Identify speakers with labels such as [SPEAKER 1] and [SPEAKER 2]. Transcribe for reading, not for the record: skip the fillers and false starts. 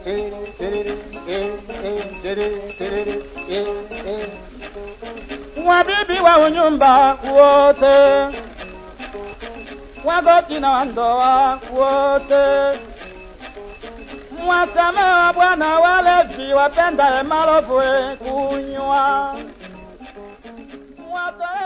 [SPEAKER 1] Wabibi wa unyumba wote, wagoti na wandoa wote, mwasema bwana walevi wapenda malovu kunywa.